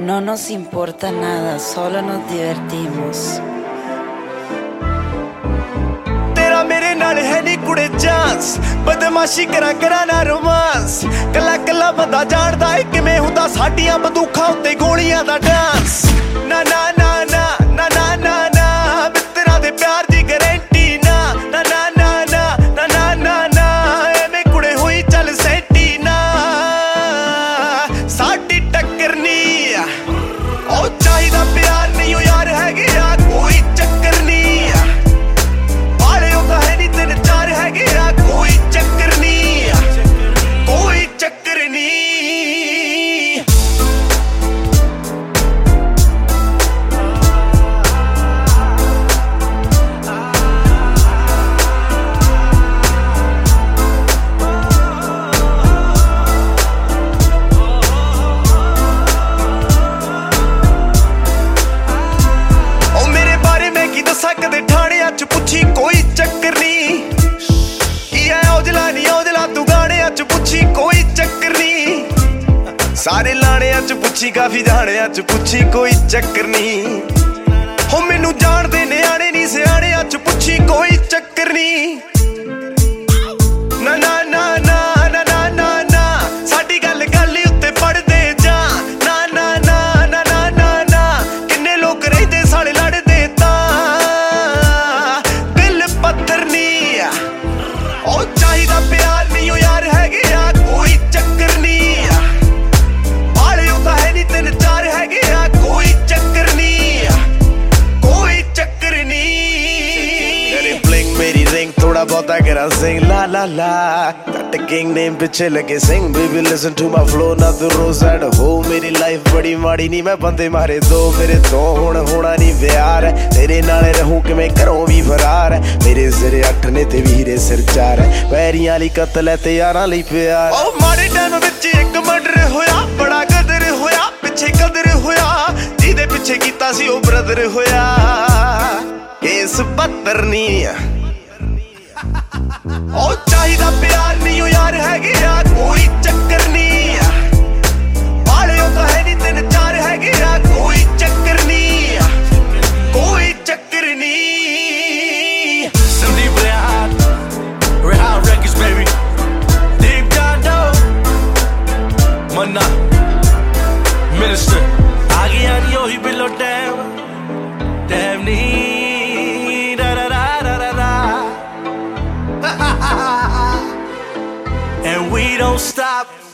No nos importa nada, solo nos divertimos. तेरा मेरे नाल है नी कुड़े चांस बदमाशी करा ना रोमांस कला कला बंदा जानदा है किवें हुंदा साडियां बंदूखां उत्ते गोलियां दा डांस ना ना ना ना ना ना ना ना मित्तरां दे प्यार दी गारंटी ना ना ना ना ना ना ना ना ना एवें कुड़े होई चल सैटी ना साडी टक्कर नी ओ चाहिदा प्यार नहीं ओ यार हैगे आ कोई चक्कर नी कोई चक्कर नहीं कोई चक्कर नहीं ओ मेरे बारे में की दसा कदे ठाणे अच पुछी कोई चक्कर नहीं कोई चक्कर नहीं सारे लाने अच पुछी काफी जाने अच पुछी कोई चक्कर नहीं हो मैनू जानदे न्याणे नहीं सियाणे अच पुछी कोई चक्कर नहीं ना ना ना ना ना ना ना ना साडी गल गल उत्ते पढ़दे जा ना ना ना ना ना ना ना किन्ने लोग रहिंदे साले लड़दे तां दिल पत्थर नहीं ओ चाहिदा प्यार नहीं ओ यार हैगे आ कोई चक्कर नहीं बाले होता है नहीं तीन चार हैगे आ कोई चक्कर नहीं कोई चक्कर नहीं करे ब्लिंग मेरी रिंग थोड़ा बहुता करा सिंग ला ला ला कट किंग नेम पिछे लगे Singh baby listen to my flow ना तू रोज एट हो मेरी लाइफ बड़ी माड़ी नहीं मैं बंदे मारे दो मेरे तो हुण होना नहीं प्यार है तेरे नाले रहूं कि मैं घरों भी फरार है मेरे सिर 8 ने ते वीरे सिर 4 है पैरियां वाली कत्ल है ते यारां लई प्यार ओ माड़े टाइम विच एक मर्डर होया बड़ा कदर होया पिछे कदर होया जिहदे पिछे कीता सी ओ ब्रदर होया केस 72 नहीं ओ चाहिदा प्यार नहीं ओ यार हैगे आ कोई चक्कर नहीं बाले होता है नहीं तीन चार हैगे आ कोई चक्कर नहीं कोई चक्कर नहीं Sandeep Rehan Records baby Deep down though Manna Minister आगे आ रही हो ही बिलो Damn नहीं da da da da da da And we don't stop